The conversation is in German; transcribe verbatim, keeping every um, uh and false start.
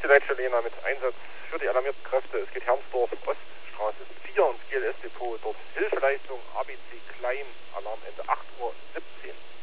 die Leitstelle Jena mit Einsatz für die alarmierten Kräfte. Es geht Hermsdorf, Oststraße vier ins G L S-Depot. Dort Hilfeleistung A B C Klein, Alarmende acht Uhr siebzehn.